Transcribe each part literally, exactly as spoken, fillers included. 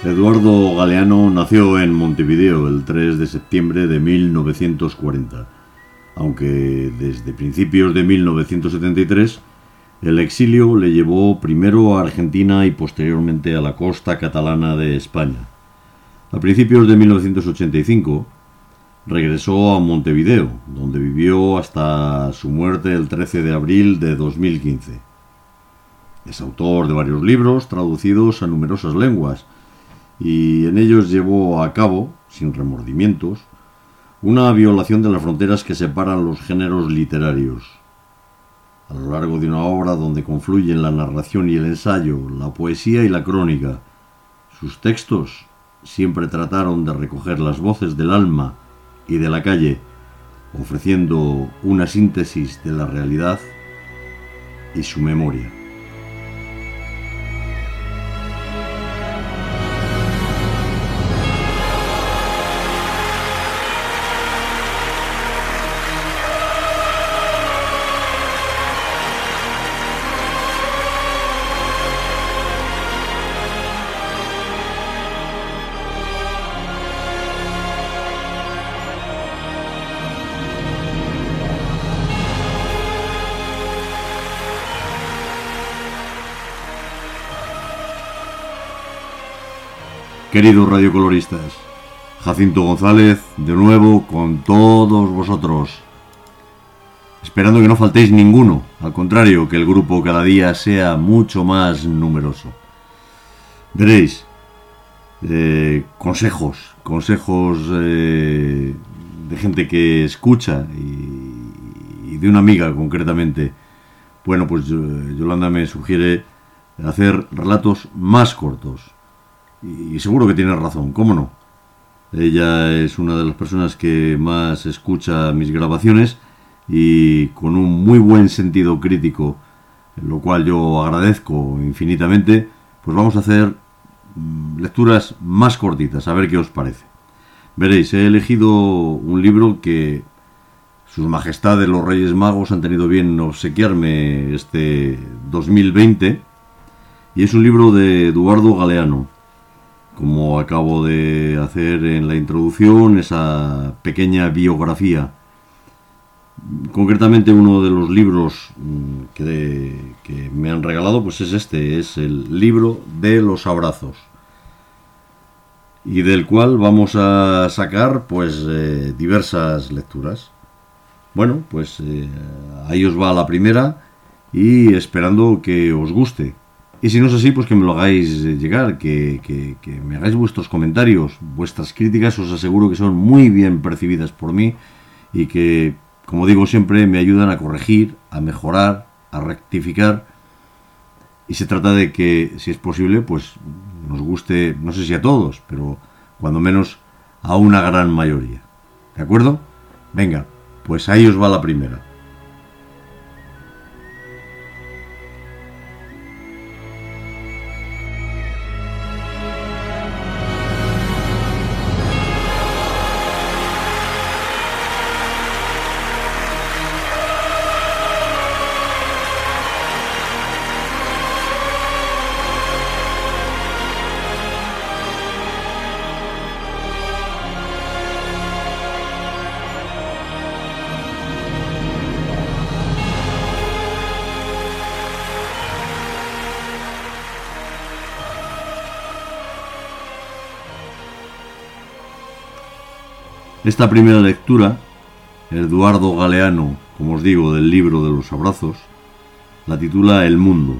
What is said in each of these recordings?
Eduardo Galeano nació en Montevideo el tres de septiembre de mil novecientos cuarenta, aunque desde principios de mil novecientos setenta y tres el exilio le llevó primero a Argentina y posteriormente a la costa catalana de España. A principios de mil novecientos ochenta y cinco regresó a Montevideo, donde vivió hasta su muerte el trece de abril de dos mil quince. Es autor de varios libros traducidos a numerosas lenguas, y en ellos llevó a cabo, sin remordimientos, una violación de las fronteras que separan los géneros literarios. A lo largo de una obra donde confluyen la narración y el ensayo, la poesía y la crónica, sus textos siempre trataron de recoger las voces del alma y de la calle, ofreciendo una síntesis de la realidad y su memoria. Queridos radiocoloristas, Jacinto González, de nuevo con todos vosotros, esperando que no faltéis ninguno, al contrario, que el grupo cada día sea mucho más numeroso. Veréis, eh, consejos, consejos eh, de gente que escucha y, y de una amiga concretamente. Bueno, pues Yolanda me sugiere hacer relatos más cortos. Y seguro que tiene razón, ¿cómo no? Ella es una de las personas que más escucha mis grabaciones y con un muy buen sentido crítico, lo cual yo agradezco infinitamente, pues vamos a hacer lecturas más cortitas, a ver qué os parece. Veréis, he elegido un libro que sus majestades los Reyes Magos han tenido bien obsequiarme este dos mil veinte, y es un libro de Eduardo Galeano. Como acabo de hacer en la introducción, esa pequeña biografía. Concretamente uno de los libros que, de, que me han regalado pues es este, es el libro de los abrazos, y del cual vamos a sacar pues eh, diversas lecturas. Bueno, pues eh, ahí os va la primera, y esperando que os guste. Y si no es así, pues que me lo hagáis llegar, que, que, que me hagáis vuestros comentarios, vuestras críticas, os aseguro que son muy bien percibidas por mí y que, como digo siempre, me ayudan a corregir, a mejorar, a rectificar. Y se trata de que, si es posible, pues nos guste, no sé si a todos, pero cuando menos a una gran mayoría. ¿De acuerdo? Venga, pues ahí os va la primera. Esta primera lectura, Eduardo Galeano, como os digo, del libro de los abrazos, la titula El Mundo.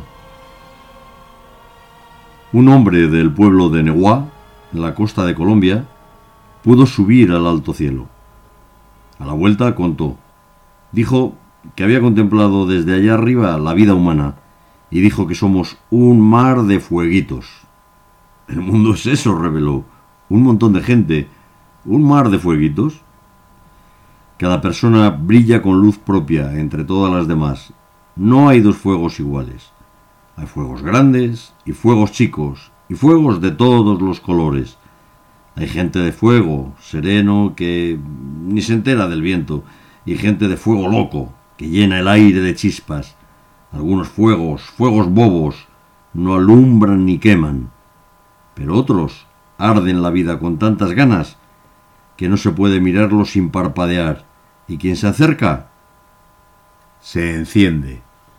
Un hombre del pueblo de Neguá, en la costa de Colombia, pudo subir al alto cielo. A la vuelta contó. Dijo que había contemplado desde allá arriba la vida humana y dijo que somos un mar de fueguitos. El mundo es eso, reveló. Un montón de gente. ¿Un mar de fueguitos? Cada persona brilla con luz propia entre todas las demás. No hay dos fuegos iguales. Hay fuegos grandes y fuegos chicos, y fuegos de todos los colores. Hay gente de fuego, sereno, que ni se entera del viento, y gente de fuego loco, que llena el aire de chispas. Algunos fuegos, fuegos bobos, no alumbran ni queman, pero otros arden la vida con tantas ganas que no se puede mirarlo sin parpadear, y quien se acerca se enciende.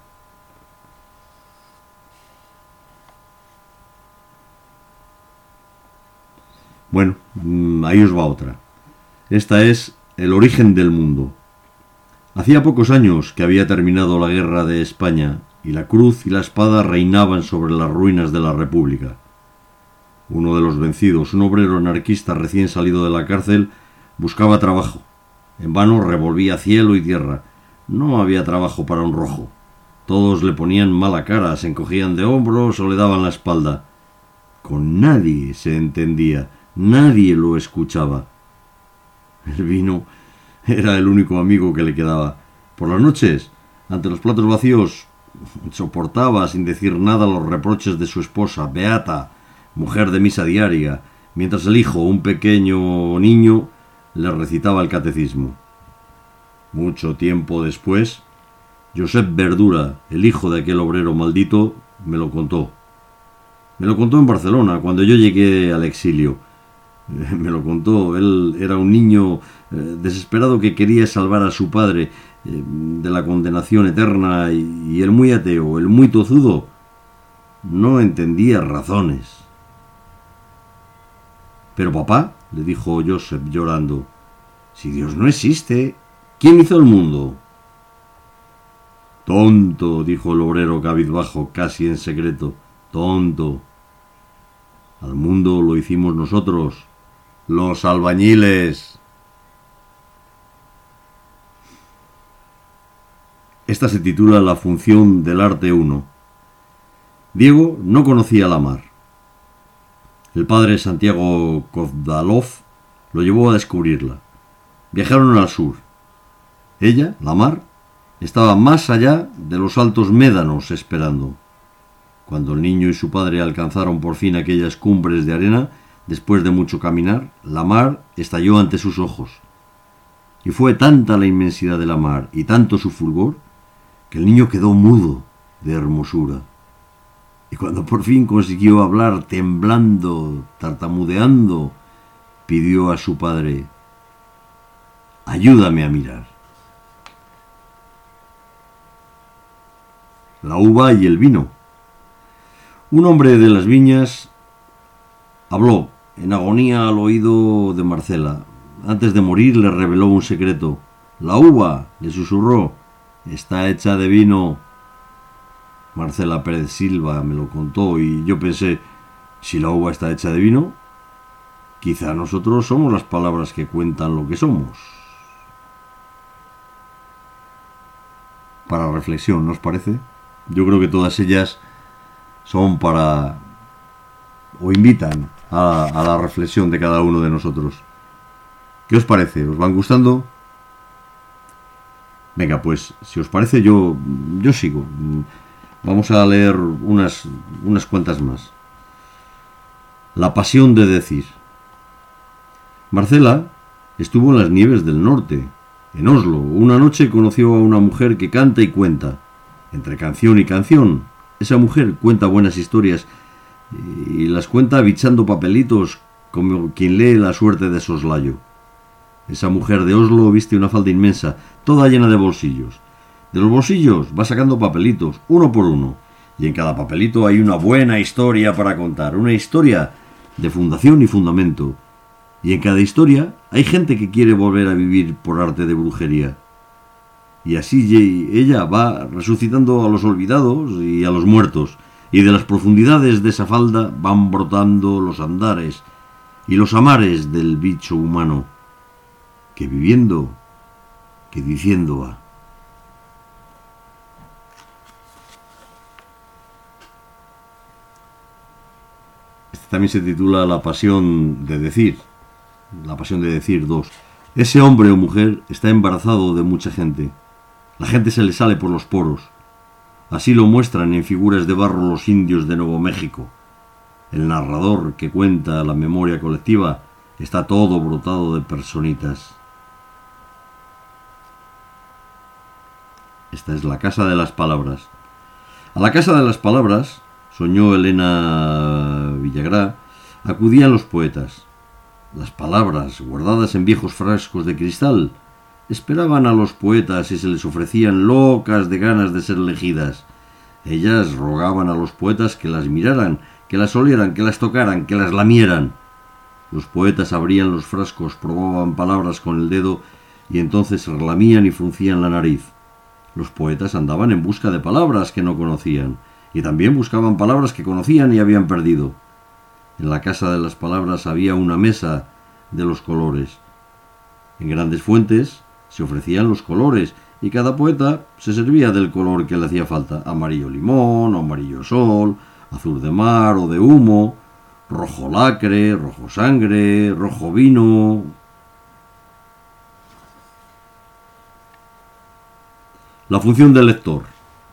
Bueno, ahí os va otra. Esta es El origen del mundo. Hacía pocos años que había terminado la guerra de España y la cruz y la espada reinaban sobre las ruinas de la República. Uno de los vencidos, un obrero anarquista recién salido de la cárcel, buscaba trabajo. En vano revolvía cielo y tierra. No había trabajo para un rojo. Todos le ponían mala cara, se encogían de hombros o le daban la espalda. Con nadie se entendía, nadie lo escuchaba. El vino era el único amigo que le quedaba. Por las noches, ante los platos vacíos, soportaba sin decir nada los reproches de su esposa, Beata, mujer de misa diaria, mientras el hijo, un pequeño niño, le recitaba el catecismo. Mucho tiempo después, Josep Verdura, el hijo de aquel obrero maldito, me lo contó. Me lo contó en Barcelona, cuando yo llegué al exilio. Me lo contó. Él era un niño eh, desesperado que quería salvar a su padre eh, de la condenación eterna, y, y el muy ateo, el muy tozudo, no entendía razones. Pero papá, le dijo Josep llorando, si Dios no existe, ¿quién hizo el mundo? Tonto, dijo el obrero cabizbajo, casi en secreto, tonto. Al mundo lo hicimos nosotros, los albañiles. Esta se titula La función del arte uno. Diego no conocía la mar. El padre Santiago Kovdalov lo llevó a descubrirla. Viajaron al sur. Ella, la mar, estaba más allá de los altos médanos esperando. Cuando el niño y su padre alcanzaron por fin aquellas cumbres de arena, después de mucho caminar, la mar estalló ante sus ojos. Y fue tanta la inmensidad de la mar y tanto su fulgor, que el niño quedó mudo de hermosura. Y cuando por fin consiguió hablar, temblando, tartamudeando, pidió a su padre, ayúdame a mirar. La uva y el vino. Un hombre de las viñas habló en agonía al oído de Marcela. Antes de morir le reveló un secreto. La uva, le susurró, está hecha de vino. Marcela Pérez Silva me lo contó y yo pensé, si la uva está hecha de vino, quizá nosotros somos las palabras que cuentan lo que somos. Para reflexión, ¿no os parece? Yo creo que todas ellas son para, o invitan a, a la reflexión de cada uno de nosotros. ¿Qué os parece? ¿Os van gustando? Venga, pues, si os parece, yo, yo sigo. Vamos a leer unas, unas cuantas más. La pasión de decir. Marcela estuvo en las nieves del norte, en Oslo. Una noche conoció a una mujer que canta y cuenta. Entre canción y canción, esa mujer cuenta buenas historias y las cuenta bichando papelitos como quien lee la suerte de soslayo. Esa mujer de Oslo viste una falda inmensa, toda llena de bolsillos. De los bolsillos va sacando papelitos, uno por uno, y en cada papelito hay una buena historia para contar, una historia de fundación y fundamento. Y en cada historia hay gente que quiere volver a vivir por arte de brujería. Y así ella va resucitando a los olvidados y a los muertos, y de las profundidades de esa falda van brotando los andares y los amares del bicho humano, que viviendo, que diciendo va. Este también se titula La pasión de decir, La pasión de decir dos. Ese hombre o mujer está embarazado de mucha gente. La gente se le sale por los poros. Así lo muestran en figuras de barro los indios de Nuevo México. El narrador que cuenta la memoria colectiva está todo brotado de personitas. Esta es la casa de las palabras. A la casa de las palabras, soñó Elena Villagrá, acudían los poetas. Las palabras, guardadas en viejos frascos de cristal, esperaban a los poetas y se les ofrecían locas de ganas de ser elegidas. Ellas rogaban a los poetas que las miraran, que las olieran, que las tocaran, que las lamieran. Los poetas abrían los frascos, probaban palabras con el dedo y entonces se relamían y fruncían la nariz. Los poetas andaban en busca de palabras que no conocían y también buscaban palabras que conocían y habían perdido. En la casa de las palabras había una mesa de los colores. En grandes fuentes se ofrecían los colores y cada poeta se servía del color que le hacía falta: amarillo limón, amarillo sol, azul de mar o de humo, rojo lacre, rojo sangre, rojo vino. La función del lector.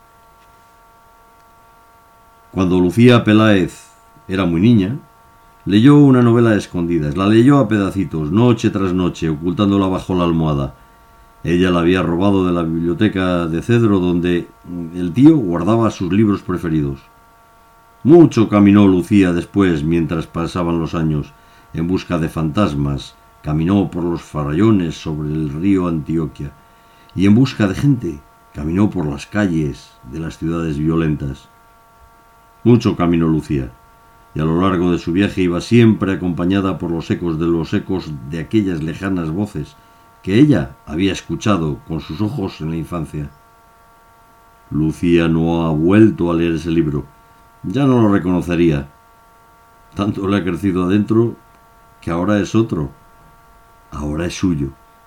Cuando Lucía Peláez era muy niña, leyó una novela a escondidas. La leyó a pedacitos, noche tras noche, ocultándola bajo la almohada. Ella la había robado de la biblioteca de Cedro, donde el tío guardaba sus libros preferidos. Mucho caminó Lucía después, mientras pasaban los años, en busca de fantasmas. Caminó por los farallones sobre el río Antioquia. Y en busca de gente, caminó por las calles de las ciudades violentas. Mucho caminó Lucía, y a lo largo de su viaje iba siempre acompañada por los ecos de los ecos de aquellas lejanas voces que ella había escuchado con sus ojos en la infancia. Lucía no ha vuelto a leer ese libro. Ya no lo reconocería. Tanto le ha crecido adentro que ahora es otro. Ahora es suyo.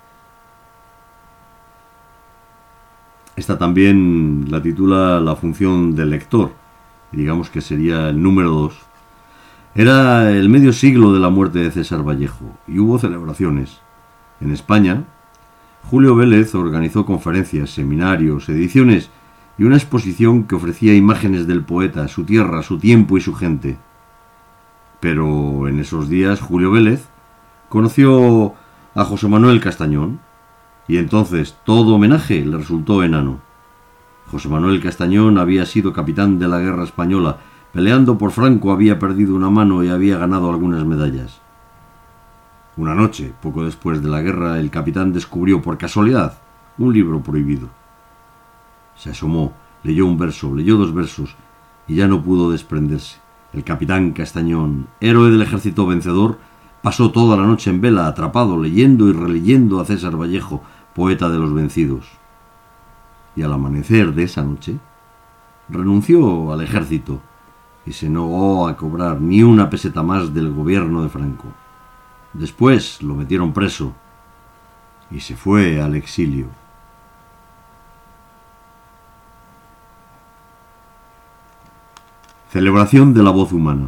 Esta también la titula La función del lector. Digamos que sería el número dos. Era el medio siglo de la muerte de César Vallejo y hubo celebraciones. En España, Julio Vélez organizó conferencias, seminarios, ediciones y una exposición que ofrecía imágenes del poeta, su tierra, su tiempo y su gente. Pero en esos días Julio Vélez conoció a José Manuel Castañón y entonces todo homenaje le resultó enano. José Manuel Castañón había sido capitán de la guerra española. Peleando por Franco había perdido una mano y había ganado algunas medallas. Una noche, poco después de la guerra, el capitán descubrió por casualidad un libro prohibido. Se asomó, leyó un verso, leyó dos versos y ya no pudo desprenderse. El capitán Castañón, héroe del ejército vencedor, pasó toda la noche en vela, atrapado, leyendo y releyendo a César Vallejo, poeta de los vencidos. Y al amanecer de esa noche, renunció al ejército y se negó a cobrar ni una peseta más del gobierno de Franco. Después lo metieron preso y se fue al exilio. Celebración de la voz humana.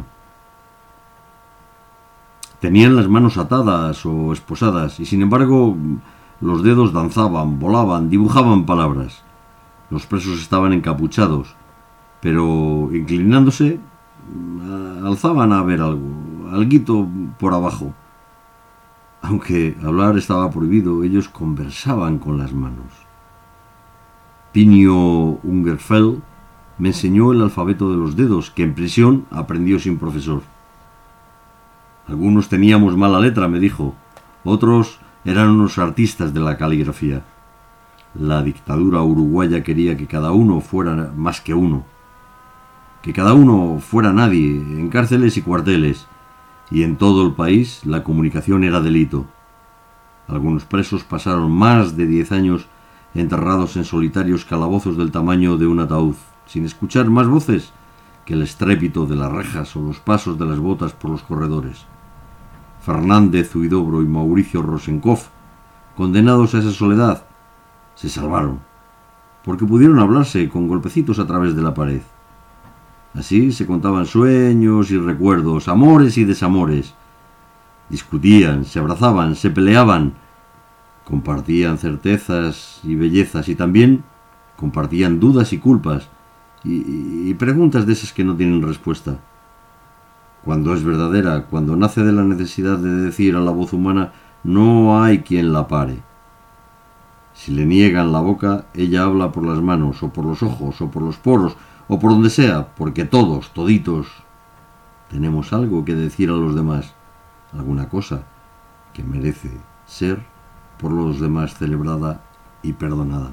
Tenían las manos atadas o esposadas y sin embargo los dedos danzaban, volaban, dibujaban palabras. Los presos estaban encapuchados, pero inclinándose alzaban a ver algo, alguito por abajo. Aunque hablar estaba prohibido, ellos conversaban con las manos. Pinio Ungerfeld me enseñó el alfabeto de los dedos, que en prisión aprendió sin profesor. Algunos teníamos mala letra, me dijo, otros eran unos artistas de la caligrafía. La dictadura uruguaya quería que cada uno fuera más que uno, que cada uno fuera nadie, en cárceles y cuarteles, y en todo el país la comunicación era delito. Algunos presos pasaron más de diez años enterrados en solitarios calabozos del tamaño de un ataúd, sin escuchar más voces que el estrépito de las rejas o los pasos de las botas por los corredores. Fernández Huidobro y Mauricio Rosenkopf, condenados a esa soledad, se salvaron, porque pudieron hablarse con golpecitos a través de la pared. Así se contaban sueños y recuerdos, amores y desamores. Discutían, se abrazaban, se peleaban, compartían certezas y bellezas y también compartían dudas y culpas y, y preguntas de esas que no tienen respuesta. Cuando es verdadera, cuando nace de la necesidad de decir a la voz humana, no hay quien la pare. Si le niegan la boca, ella habla por las manos, o por los ojos, o por los poros, o por donde sea, porque todos, toditos, tenemos algo que decir a los demás, alguna cosa que merece ser por los demás celebrada y perdonada.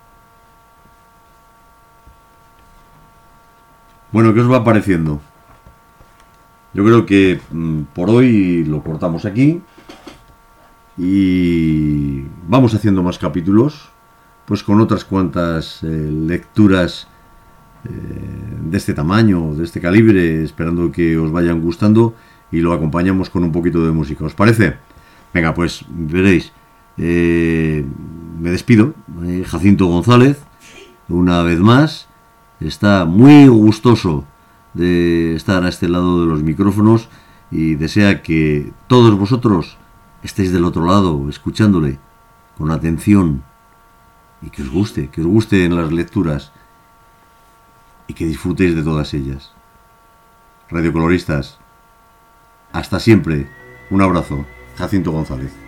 Bueno, ¿qué os va pareciendo? Yo creo que mmm, por hoy lo cortamos aquí y vamos haciendo más capítulos, pues con otras cuantas eh, lecturas eh, de este tamaño, de este calibre, esperando que os vayan gustando, y lo acompañamos con un poquito de música. ¿Os parece? Venga, pues veréis, eh, me despido, eh, Jacinto González, una vez más. Está muy gustoso de estar a este lado de los micrófonos y desea que todos vosotros estéis del otro lado, escuchándole con atención, y que os guste, que os gusten las lecturas y que disfrutéis de todas ellas. Radiocoloristas, hasta siempre. Un abrazo. Jacinto González.